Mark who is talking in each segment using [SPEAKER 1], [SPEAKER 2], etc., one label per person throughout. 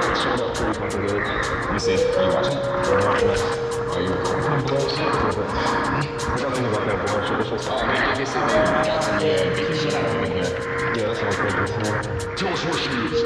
[SPEAKER 1] It showed up pretty fucking good.
[SPEAKER 2] You see? Are you watching it?
[SPEAKER 1] I'm watching it.
[SPEAKER 2] Are you recording?
[SPEAKER 1] Blood shit. I gotta think about that blood tradition
[SPEAKER 2] Oh,
[SPEAKER 1] stuff.
[SPEAKER 2] I mean, obviously they Johnson, yeah, beat the shit out of him in here.
[SPEAKER 1] Yeah, that sounds good.
[SPEAKER 3] Tell us where she is.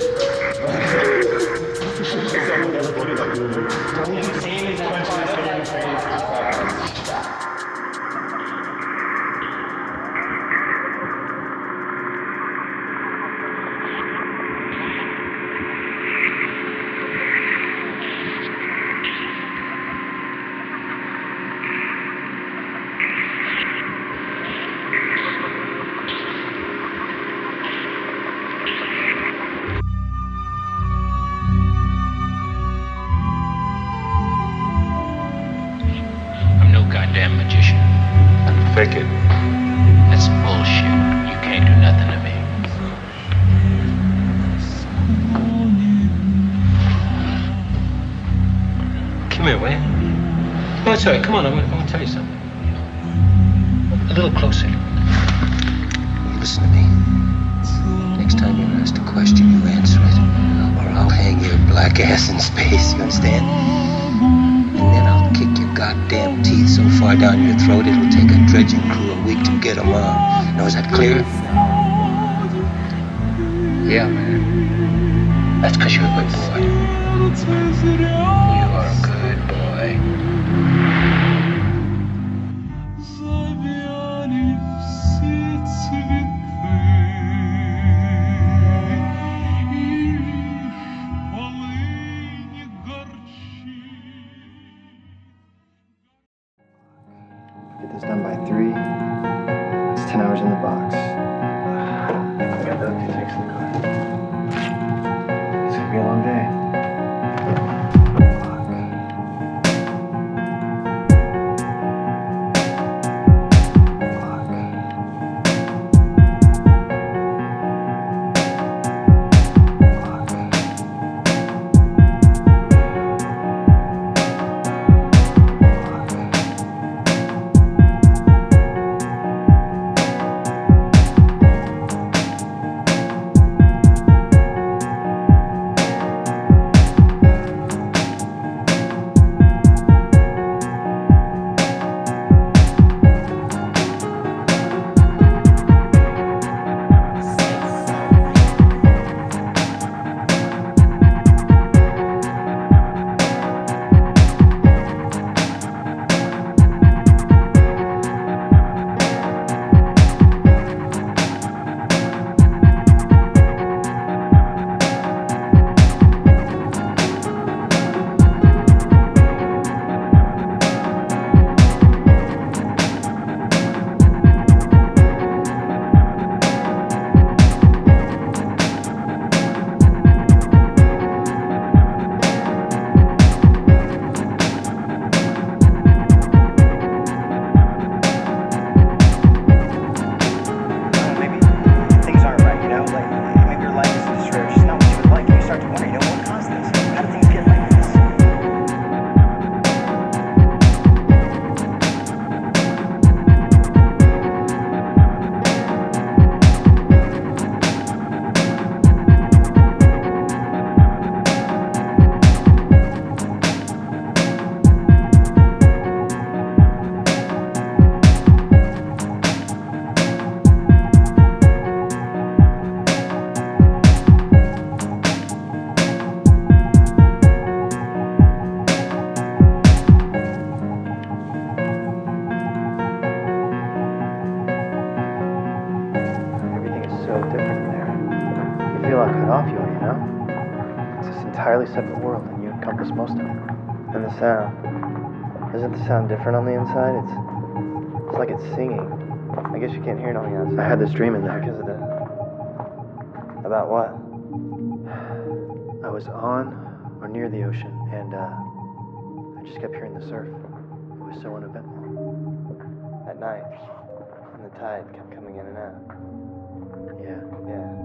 [SPEAKER 4] I'm no goddamn magician.
[SPEAKER 1] Fake it.
[SPEAKER 4] That's bullshit. You can't do nothing to me. Come here, will you? Oh, it's all right. Come on, I want to tell you something. A little closer. You listen to me. Next time you're asked a question, you answer it. Or I'll hang your black ass in space, you understand? And then I'll kick your goddamn teeth so far down your throat it'll take a dredging crew a week to get them out. Now, is that clear? Yeah, man. That's because you're a good boy. You are a good boy.
[SPEAKER 5] Get this done by 3. It's 10 hours in the box. I got the empty tanks in the car. It's gonna be a long day. Entirely separate world, and you encompass most of it. And the sound. Isn't the sound different on the inside? It's like it's singing. I guess you can't hear it on the outside. I had this dream in there. Because of that. About what? I was on or near the ocean, and I just kept hearing the surf. It was so uneventful. At night, and the tide kept coming in and out. Yeah.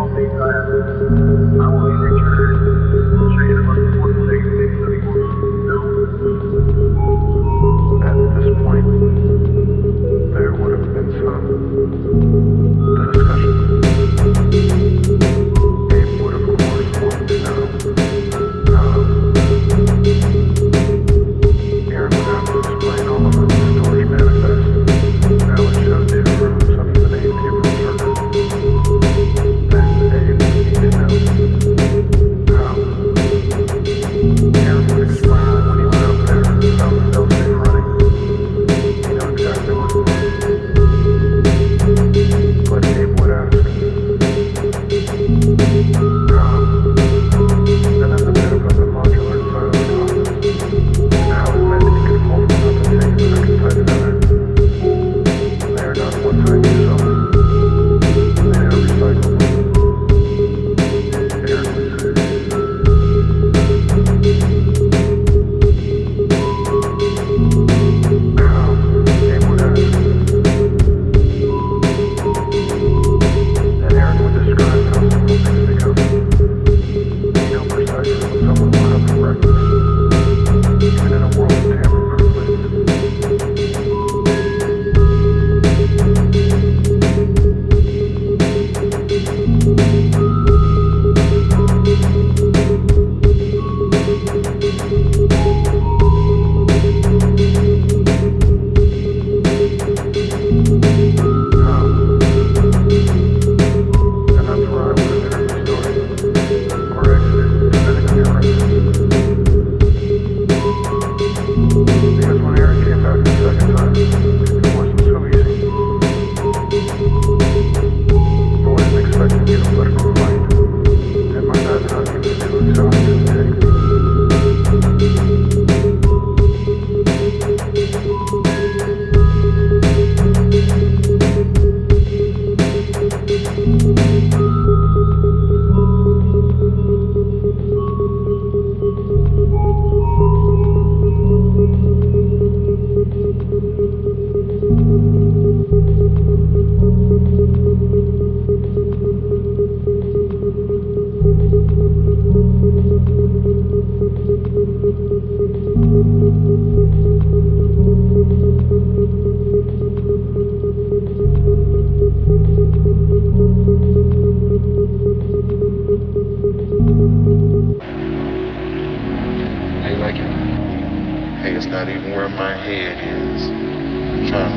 [SPEAKER 3] not even where my head is. I'm trying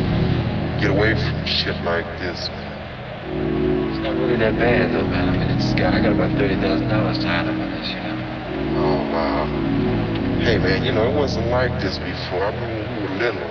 [SPEAKER 3] to get away from shit like this.
[SPEAKER 4] It's not really that bad though, man. I mean, I got about $30,000 tied up on this, you know.
[SPEAKER 3] Oh, wow. Hey, man, you know, it wasn't like this before. I remember when we were little.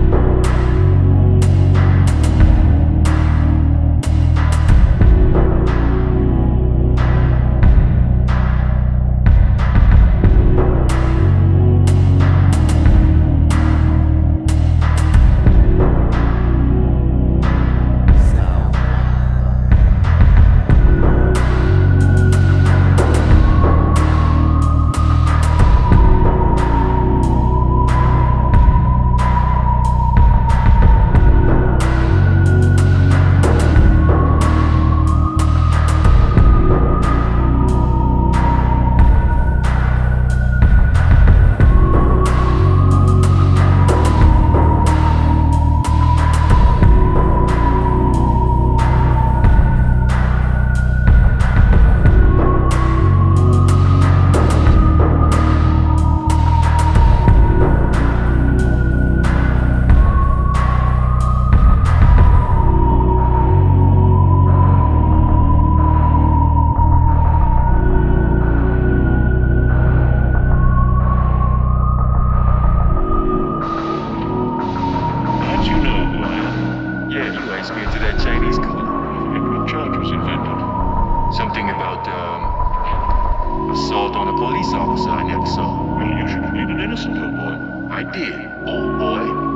[SPEAKER 6] Something about assault on a police officer. I never saw.
[SPEAKER 3] Well, you should have been an innocent old boy.
[SPEAKER 6] I did, old boy.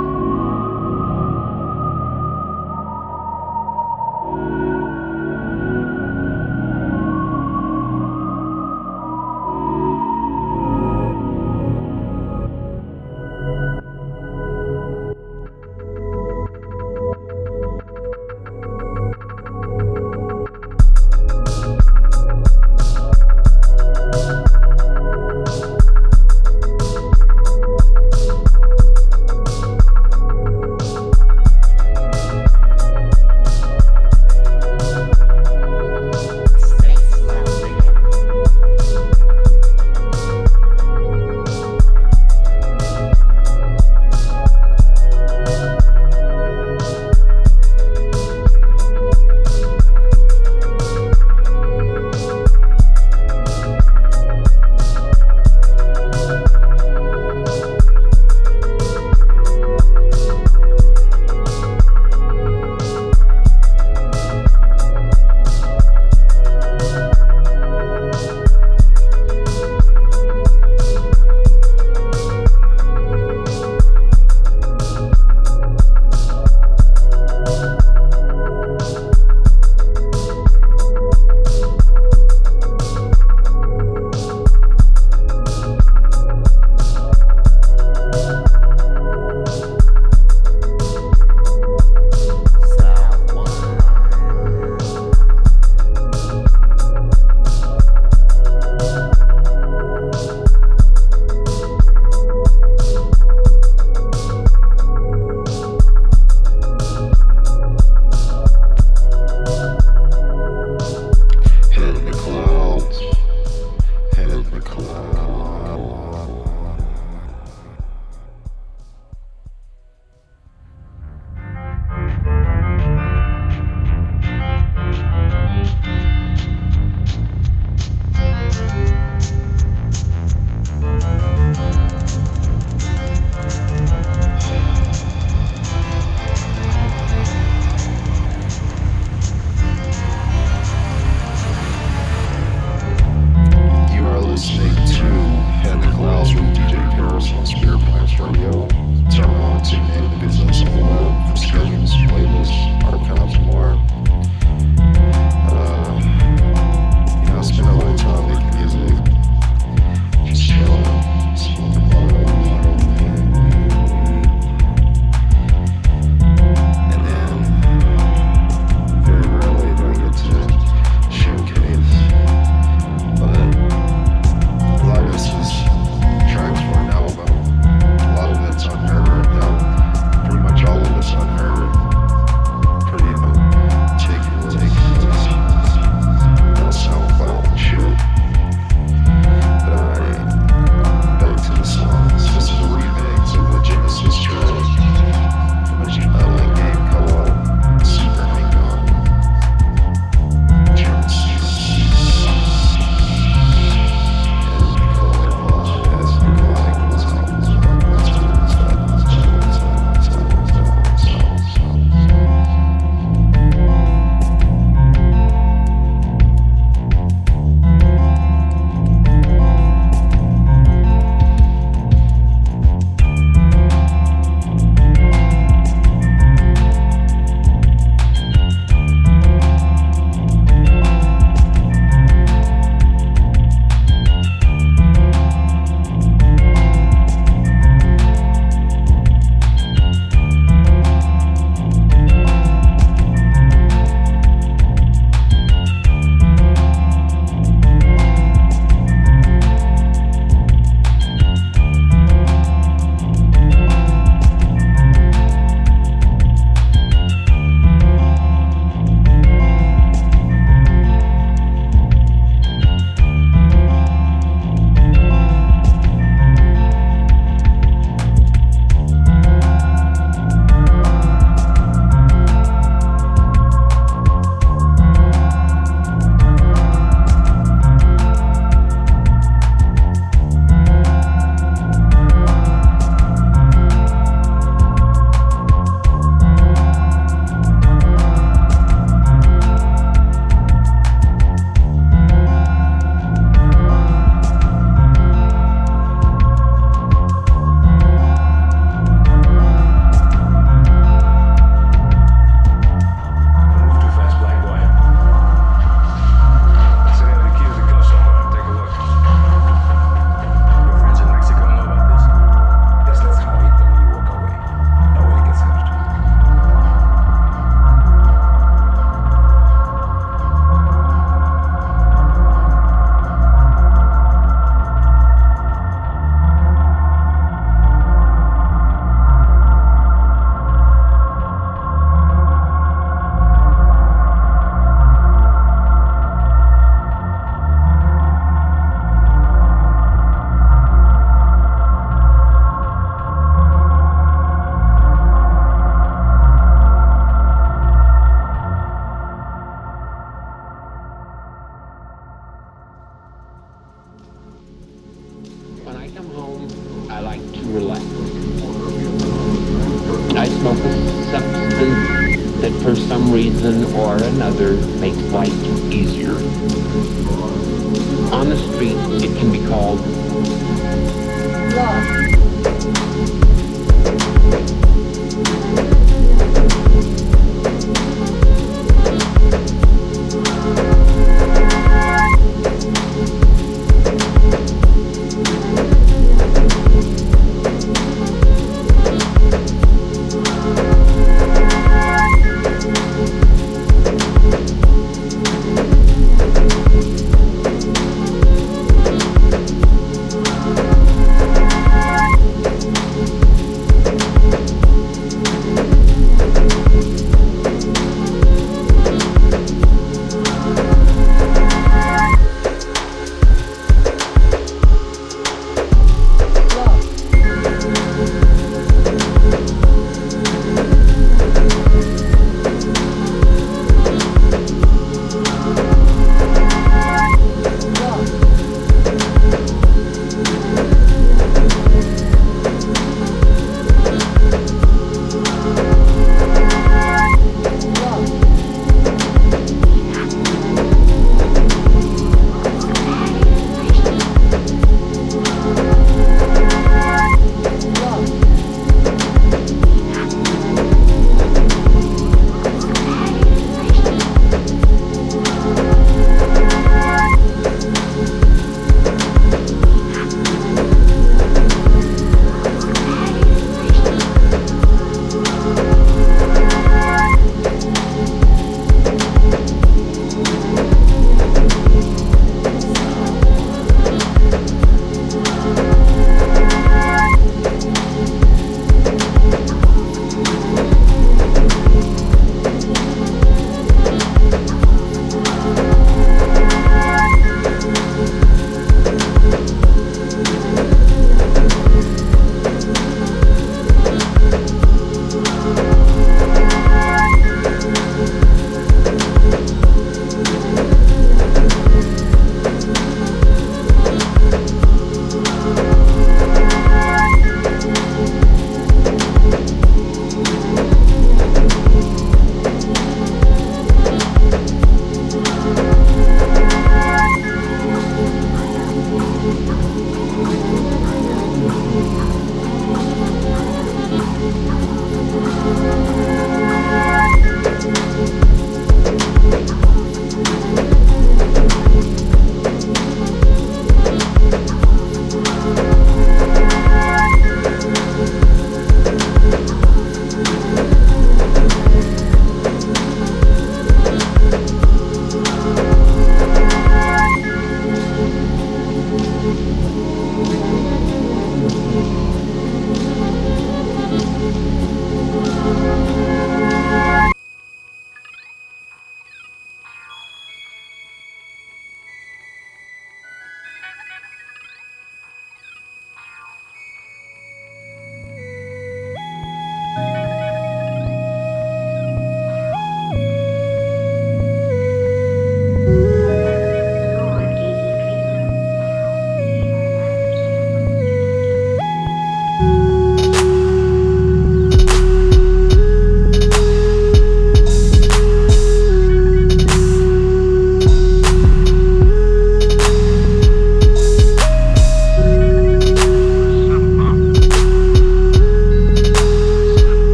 [SPEAKER 7] substance that for some reason or another makes life easier. On the street, it can be called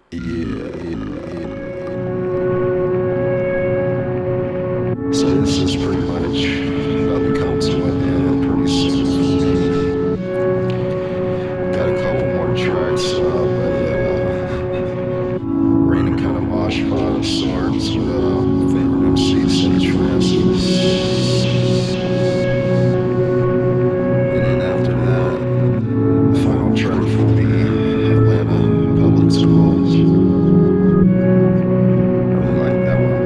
[SPEAKER 8] So this is pretty much about to come to an end pretty soon. Got a couple more tracks but raining kind of mosh pot of sorts with favorite MC Sage Francis. And then after that, the final track for me, Atlanta Public Schools. I really like that one.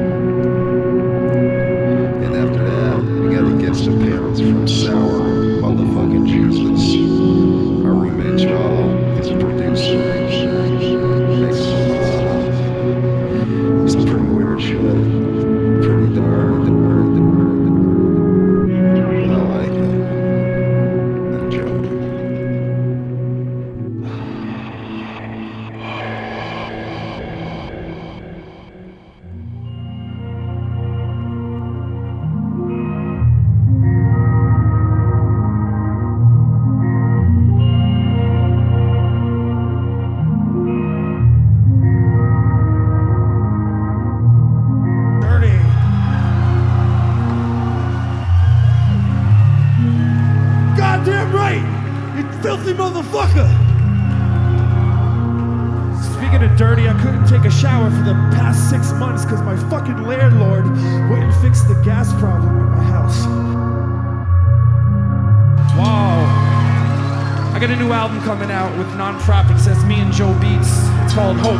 [SPEAKER 8] And after that, we got a guest appearance from Sour Motherfucking Jesus. Our roommate Jalo is a producer. Makes some pretty weird shit. Pretty dark. But I like it. Enjoy.
[SPEAKER 9] Dirty. Goddamn right, you filthy motherfucker. Speaking of dirty, I couldn't take a shower for the past 6 months because my fucking landlord wouldn't fix the gas problem in my house. Wow. I got a new album coming out with non-profits. That's me and Joe Beats. It's called Hope.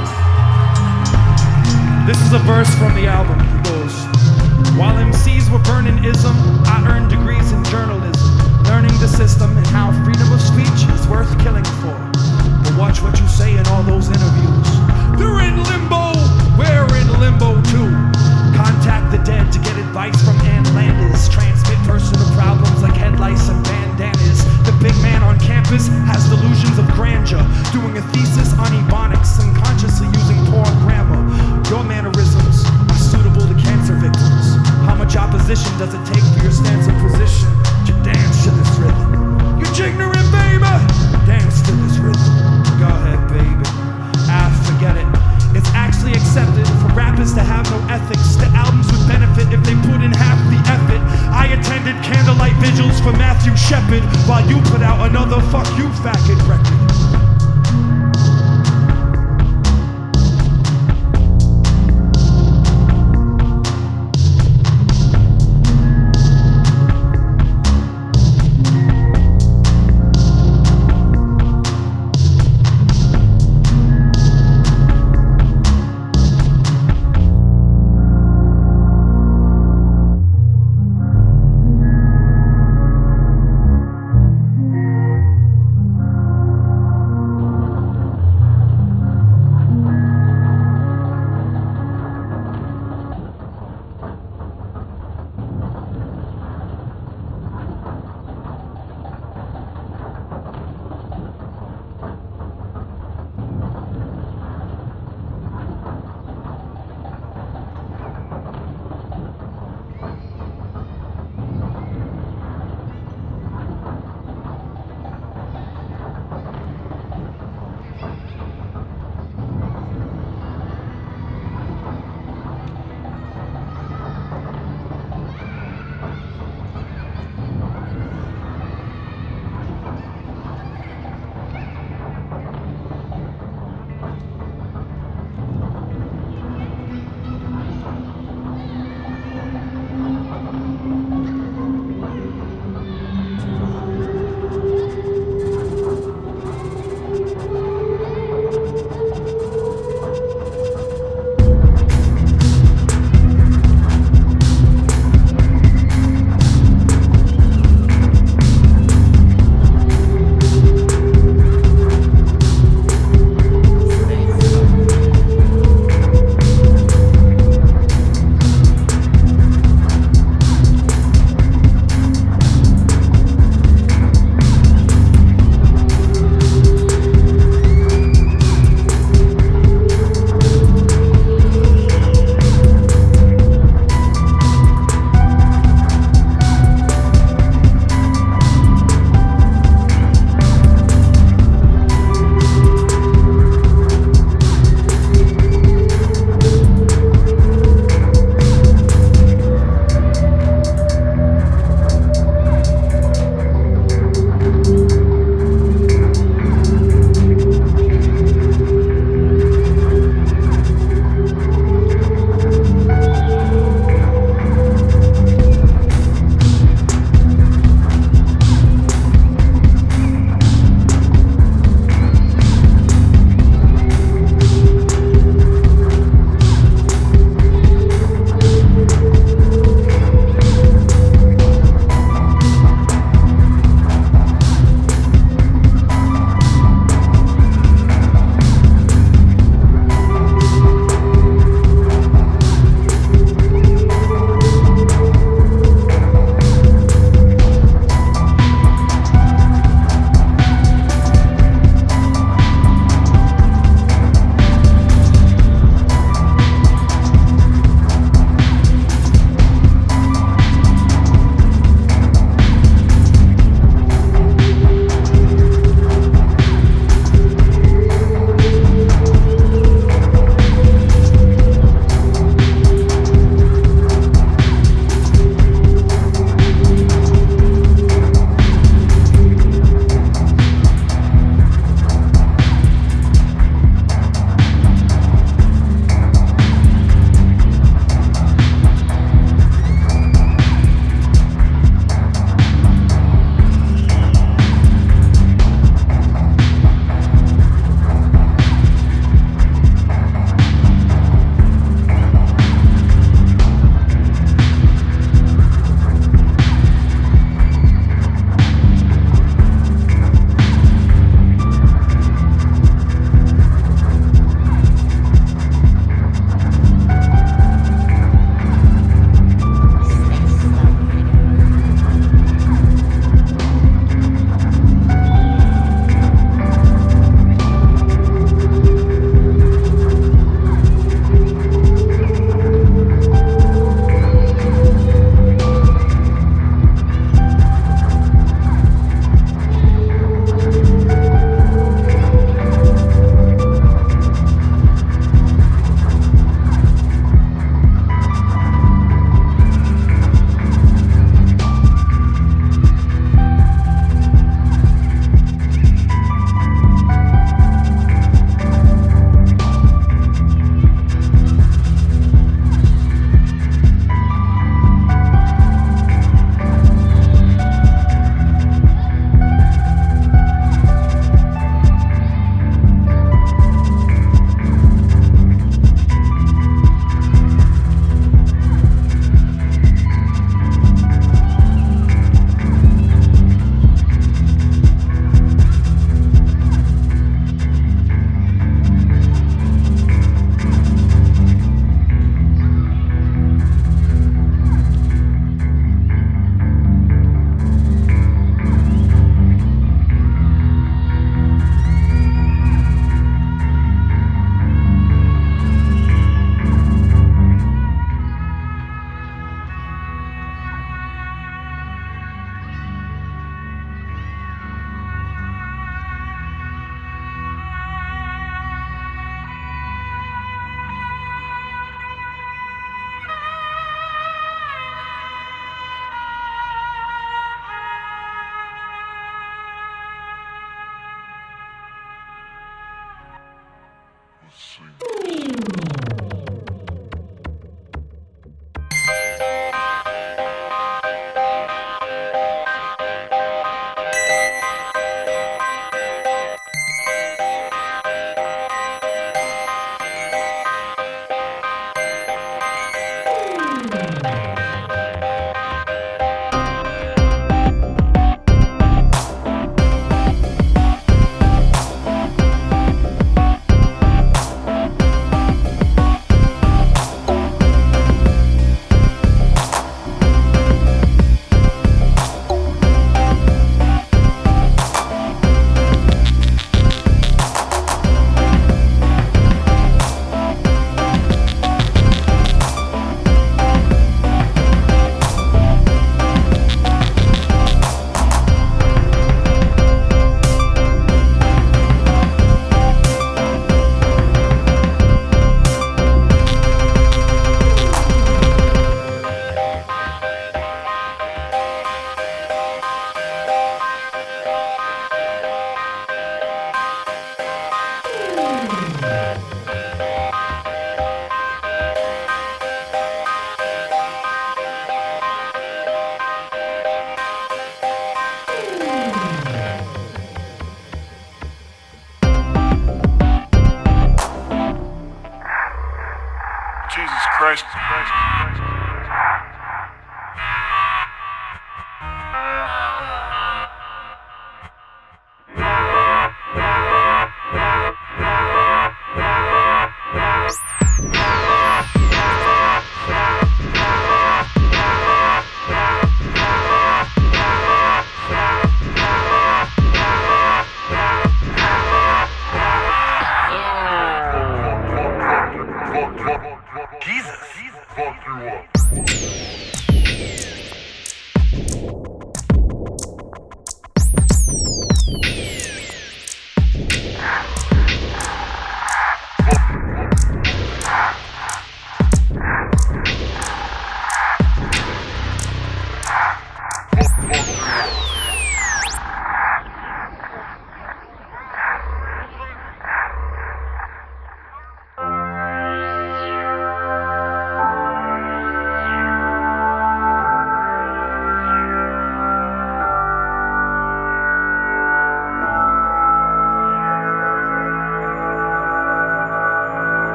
[SPEAKER 9] This is a verse from the album. It goes, while MCs were burning ism, I earned degrees in journalism, learning the system and how freedom of speech is worth killing for. But watch what you say in all those interviews. They're in limbo, we're in limbo too. Contact the dead to get advice from Ann Landis. Transmit personal problems like head lice and bandanas. The big man on campus has delusions of grandeur, doing a thesis on ebonics and consciously using poor grammar. Your mannerisms are suitable to cancer victims. How much opposition does it take for your stance of position to dance to this rhythm? You ignorant baby, dance to this rhythm. Go ahead, baby. Forget it. It's actually accepted for rappers to have no ethics. The albums would benefit if they put in half the effort. I attended candlelight vigils for Matthew Shepard while you put out another fuck you faggot record.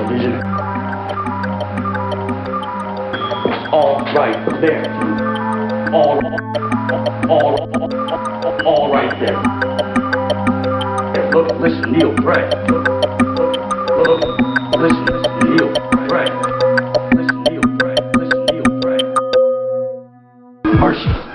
[SPEAKER 10] television. It's all right there. All right there. Hey, look, listen, Neil, pray. Look, listen, Neil, pray. Listen, Neil, pray. Listen, Neil, pray. Mercy.